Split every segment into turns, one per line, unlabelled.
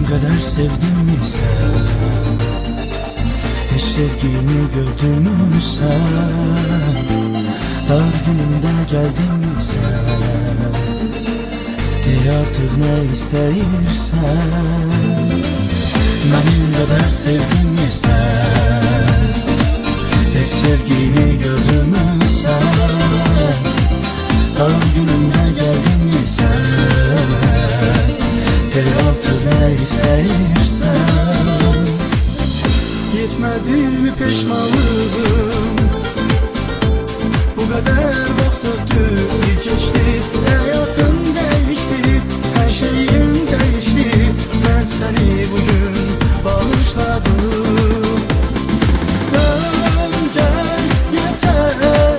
kadar sevdin mi sen? Hiç sevgini gördün mü sen? Dar günümde geldin mi sen? De artık ne isteyirsen. Benim kadar sevdin mi sen? Hiç sevgini gördün mü sen? Dar günümde geldin mi sen? De artık ne isteyirsen.
Yetmedi mi pişmanlığım? Bu kadar vakit öptü, geçti. Hayatım değişti, her şeyim değişti. Ben seni bugün bağışladım. Dön gel yeter,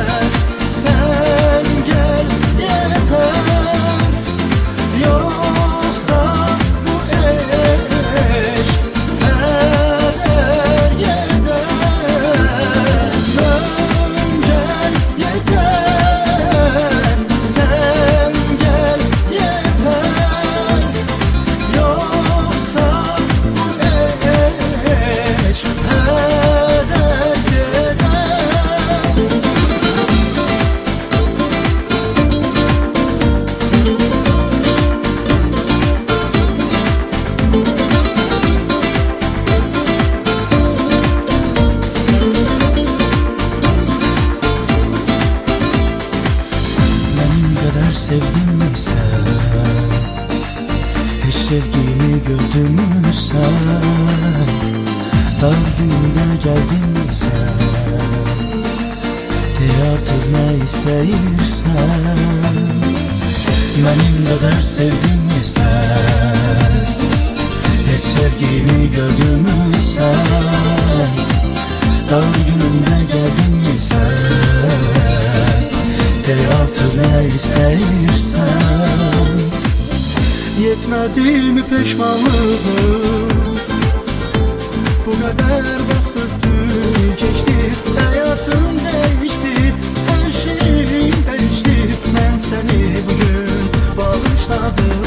sen gel yeter. Yoksa bu aşk kader gider. Dön gel yeter, sen gel yeter. Yoksa bu aşk kader gider.
Benim kadar sevdin mi sen? Hiç sevgini gördün mü sen? Dar günümde geldin mi sen? De artık ne isteyirsen. Benim kadar sevdin mi sen? Hiç sevgini gördün mü sen? Dar günümde geldin mi sen? De artık ne isteyirsen.
Yetmedi mi pişmanlığım? Bu kadar vakit öptü, geçti. Hayatım değişti, her şeyim değişti. Ben seni bugün bağışladım.